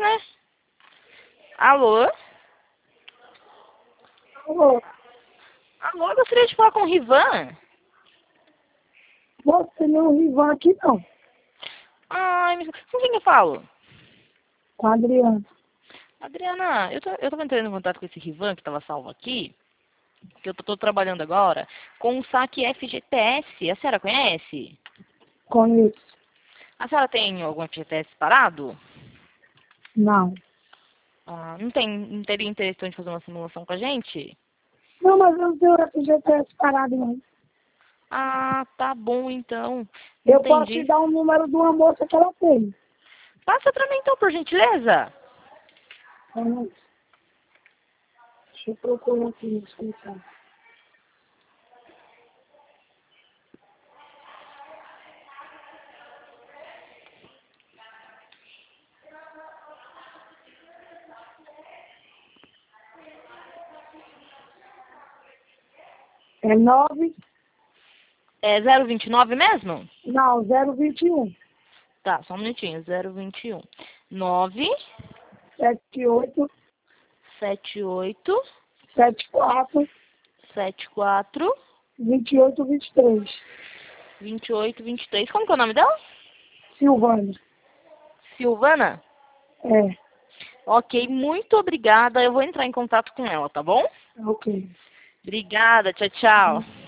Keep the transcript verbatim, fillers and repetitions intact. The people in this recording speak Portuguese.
né? Alô? Alô? Alô, eu gostaria de falar com o Rivan. Você não é o Rivan aqui, não. Ai, mas com quem eu falo? Com a Adriana. Adriana, eu, tô, eu tava entrando em contato com esse Rivan que estava salvo aqui, que eu tô, tô trabalhando agora, com o saque F G T S. A senhora conhece? Conheço. A senhora tem algum F G T S parado? Não. Ah, não, tem, não teria interesse então, de fazer uma simulação com a gente? Não, mas eu não tenho F G T S parado, não. Ah, tá bom então. Eu posso te Entendi. dar o número de uma moça que ela tem. Passa pra mim então, por gentileza. Então, deixa eu procurar aqui no escritório. É nove, É zero vinte e nove mesmo? não, zero vinte e um, Tá, só um minutinho. zero vinte e um. nove sete oito, sete oito sete quatro, sete quatro vinte e oito, vinte e três. vinte e oito vinte e três. Como que é o nome dela? Silvânia. Silvana? É, Ok, muito obrigada. Eu vou entrar em contato com ela, tá bom? ok. Obrigada, tchau, tchau.